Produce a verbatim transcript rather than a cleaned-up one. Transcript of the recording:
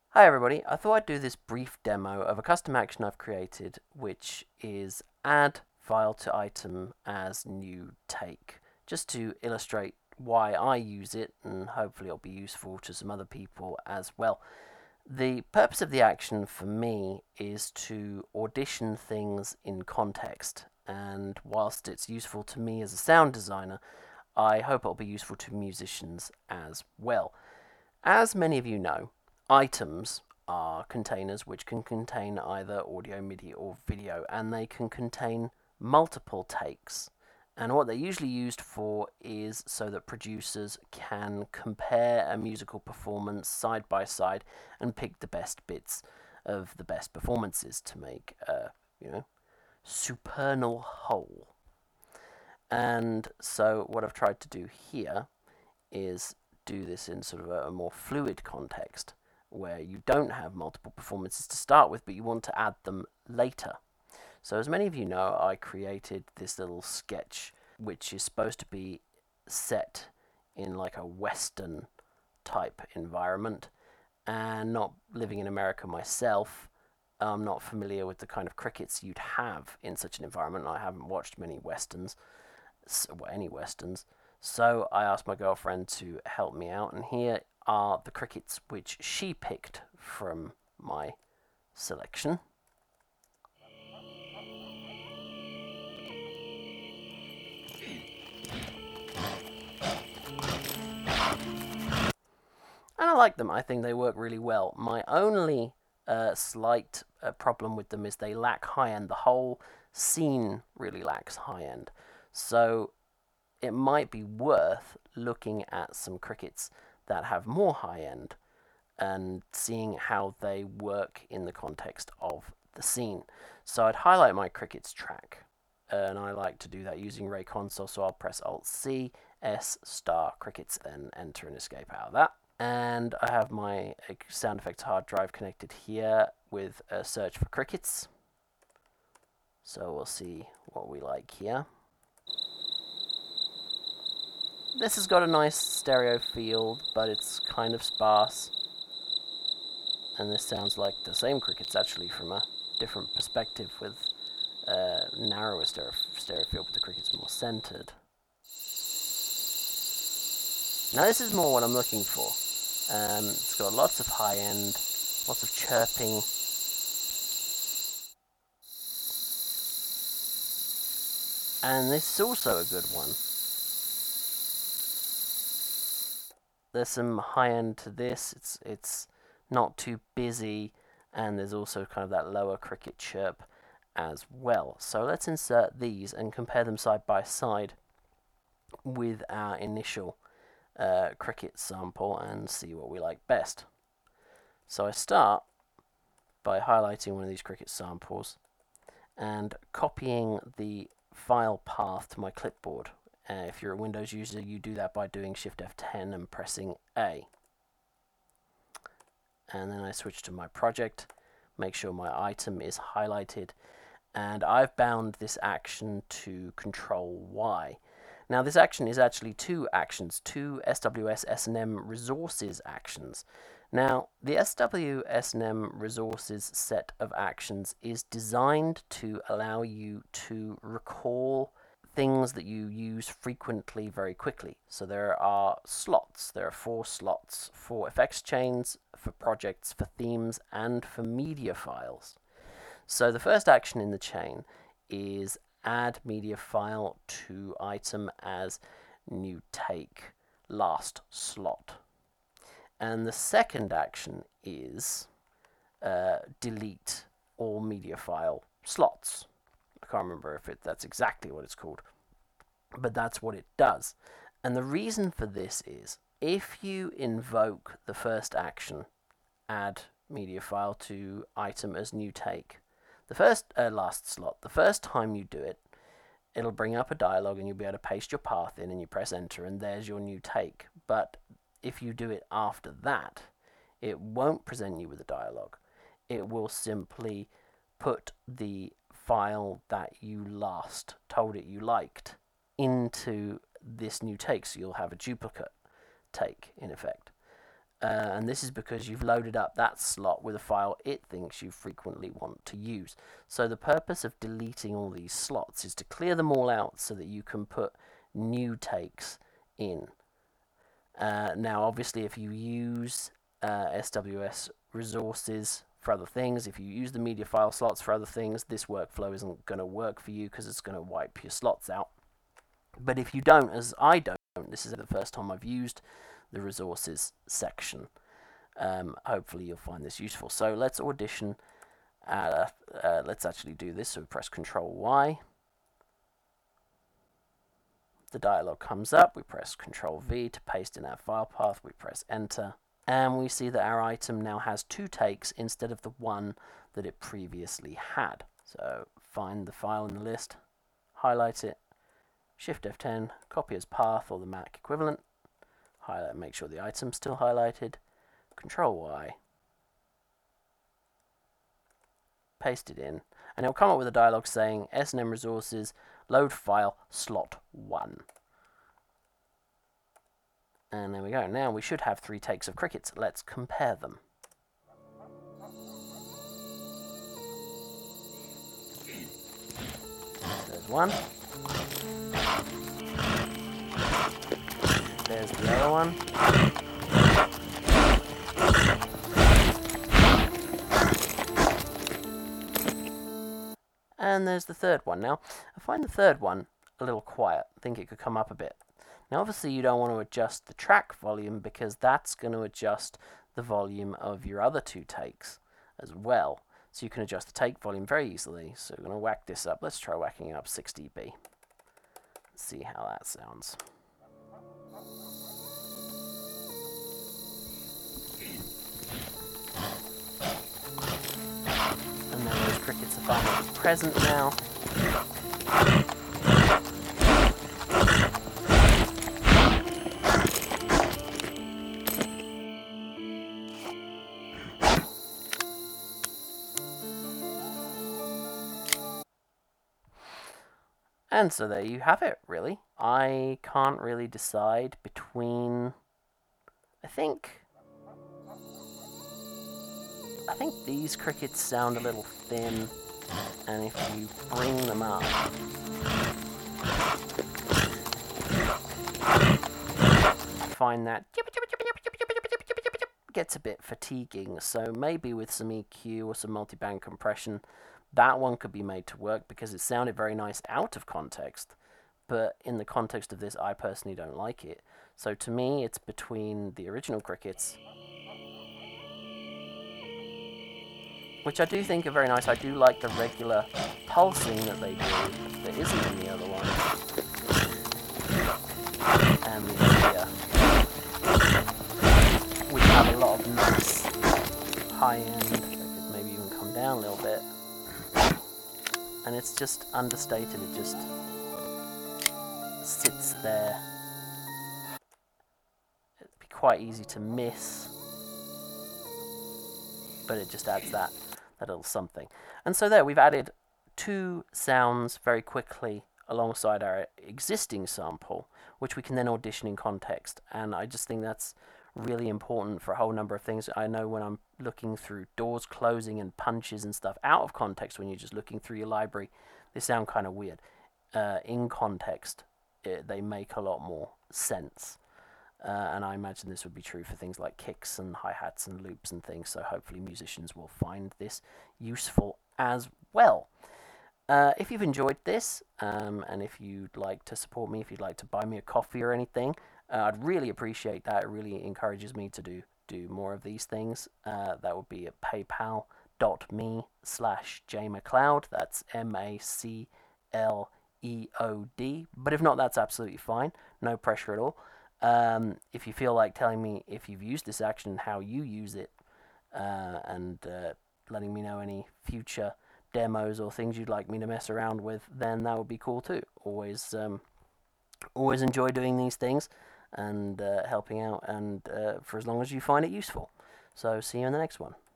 Hi everybody, I thought I'd do this brief demo of a custom action I've created, which is add file to item as new take, just to illustrate why I use it, and hopefully it'll be useful to some other people as well. The purpose of the action for me is to audition things in context, and whilst it's useful to me as a sound designer, I hope it'll be useful to musicians as well. As many of you know, items are containers which can contain either audio, MIDI, or video, and they can contain multiple takes. And what they're usually used for is so that producers can compare a musical performance side by side and pick the best bits of the best performances to make a, you know, supernal whole. And so what I've tried to do here is do this in sort of a, a more fluid context where you don't have multiple performances to start with, but you want to add them later. So as many of you know, I created this little sketch which is supposed to be set in like a Western type environment, and not living in America myself, I'm not familiar with the kind of crickets you'd have in such an environment. I haven't watched many Westerns, well, any Westerns, so I asked my girlfriend to help me out, and here are the crickets which she picked from my selection. And I like them. I think they work really well. My only uh, slight uh, problem with them is they lack high end. The whole scene really lacks high end. So it might be worth looking at some crickets that have more high end and seeing how they work in the context of the scene. So I'd highlight my crickets track, and I like to do that using Ray Console, so I'll press Alt C, S, star, crickets, then enter and escape out of that. And I have my sound effects hard drive connected here with a search for crickets. So we'll see what we like here. This has got a nice stereo field, but it's kind of sparse. And this sounds like the same crickets actually from a different perspective with a narrower stereo, stereo field, but the cricket's more centered. Now this is more what I'm looking for. Um, it's got lots of high end, lots of chirping. And this is also a good one. There's some high end to this. It's it's not too busy, and there's also kind of that lower cricket chirp as well. So let's insert these and compare them side by side with our initial uh, cricket sample and see what we like best. So I start by highlighting one of these cricket samples and copying the file path to my clipboard. Uh, if you're a Windows user, you do that by doing Shift F ten and pressing A. And then I switch to my project, make sure my item is highlighted, and I've bound this action to Control Y. Now this action is actually two actions, two S W S S N M resources actions. Now the S W S N M resources set of actions is designed to allow you to recall things that you use frequently very quickly. So there are slots. There are four slots for effects chains, for projects, for themes, and for media files. So the first action in the chain is add media file to item as new take, last slot. And the second action is uh, delete all media file slots. I can't remember if it, that's exactly what it's called, but that's what it does. And the reason for this is if you invoke the first action, add media file to item as new take, the first uh, last slot, the first time you do it, it'll bring up a dialog and you'll be able to paste your path in, and you press enter and there's your new take. But if you do it after that, it won't present you with a dialog. It will simply put the file that you last told it you liked into this new take, so you'll have a duplicate take in effect. Uh, and this is because you've loaded up that slot with a file it thinks you frequently want to use. So the purpose of deleting all these slots is to clear them all out so that you can put new takes in. Uh, now, obviously, if you use uh, S W S resources for other things, if you use the media file slots for other things, this workflow isn't going to work for you because it's going to wipe your slots out. But if you don't, as I don't, this is the first time I've used the resources section. Um, hopefully you'll find this useful. So let's audition. Uh, uh, let's actually do this. So we press Control Y. The dialog comes up. We press Control V to paste in our file path. We press Enter. And we see that our item now has two takes instead of the one that it previously had. So find the file in the list, highlight it, Shift F ten, copy as path or the Mac equivalent, highlight, make sure the item's still highlighted, Control Y, paste it in, and it'll come up with a dialog saying S N M resources, load file, slot one. And there we go. Now we should have three takes of crickets. Let's compare them. There's one. There's the other one. And there's the third one. Now, I find the third one a little quiet. I think it could come up a bit. Now, obviously, you don't want to adjust the track volume because that's going to adjust the volume of your other two takes as well. So you can adjust the take volume very easily. So we're going to whack this up. Let's try whacking it up six D B. Let's see how that sounds. And then those crickets are far more present now. And so there you have it, really. I can't really decide between, I think, I think these crickets sound a little thin, and if you bring them up, I find that gets a bit fatiguing, so maybe with some E Q or some multiband compression, that one could be made to work because it sounded very nice out of context, but in the context of this, I personally don't like it. So to me, it's between the original crickets, which I do think are very nice. I do like the regular pulsing that they do that isn't in the other one. And the, uh, we have a lot of nice high-end, I could maybe even come down a little bit. And it's just understated, it just sits there. It'd be quite easy to miss, but it just adds that, that little something. And so there, we've added two sounds very quickly alongside our existing sample, which we can then audition in context. And I just think that's really important for a whole number of things. I know when I'm looking through doors closing and punches and stuff out of context, when you're just looking through your library, they sound kind of weird. Uh, in context, it, they make a lot more sense. Uh, and I imagine this would be true for things like kicks and hi-hats and loops and things, so hopefully musicians will find this useful as well. Uh, if you've enjoyed this, um, and if you'd like to support me, if you'd like to buy me a coffee or anything, uh, I'd really appreciate that. It really encourages me to do do more of these things. Uh, that would be at paypal.me slash jmacleod. That's M A C L E O D. But if not, that's absolutely fine. No pressure at all. Um, if you feel like telling me if you've used this action and how you use it, uh, and uh, letting me know any future demos or things you'd like me to mess around with, then that would be cool too. Always, um, always enjoy doing these things and uh, helping out, and uh, for as long as you find it useful. So see you in the next one.